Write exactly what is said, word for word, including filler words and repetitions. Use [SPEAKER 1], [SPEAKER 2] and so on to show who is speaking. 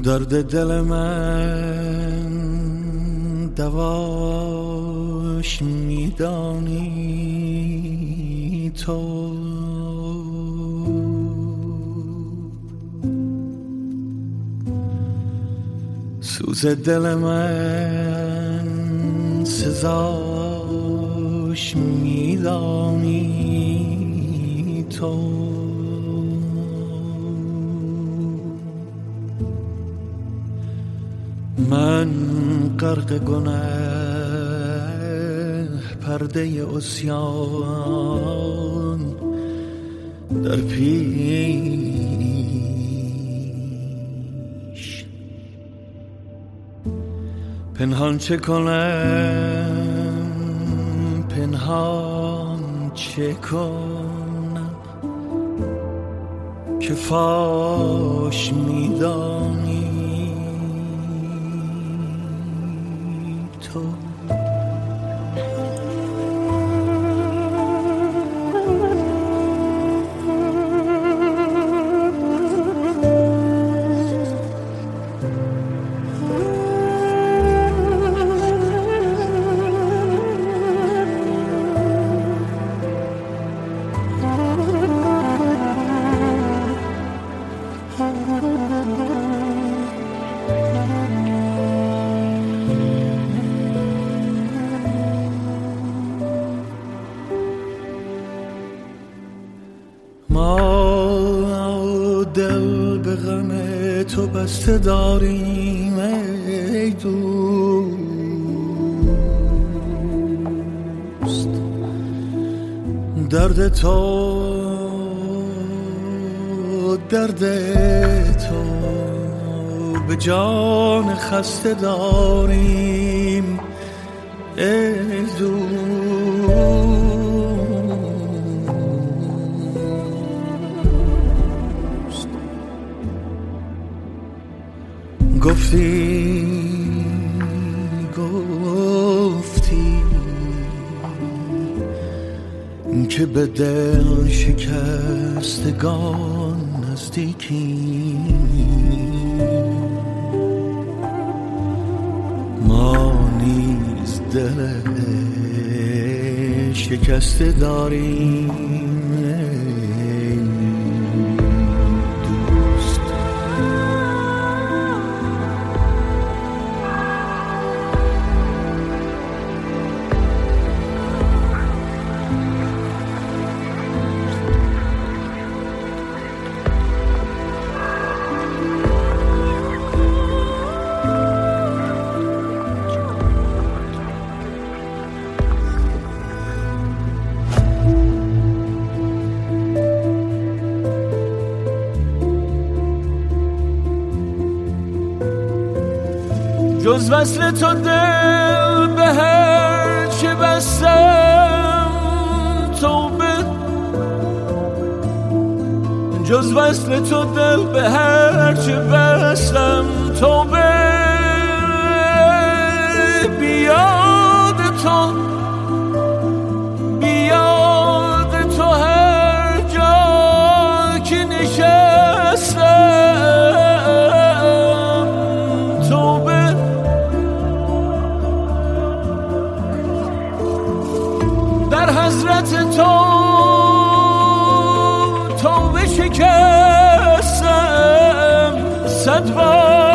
[SPEAKER 1] درد دل من دواش میدانی تو، سوز دل من سزاش میدانی تو. من غرق گناه پرده عصیان در پیش، پنهان چه کنم پنهان چه کنم که فاش میدانی تو. ما دل به غم تو بسته داریم ای دوست، درد تو درد تو به جان خسته داریم ای دوست. گفتی گفتی که به دل شکستگان نزدیکی، ما نیز دل شکسته داریم جز وصل تو دل به هر چه بستم توبه، جز وصل تو دل به هر چه بستم توبه، بیاد تو بیاد تو هر جا که نشستم توبه، در حضرت تو توبه شکستم صد بار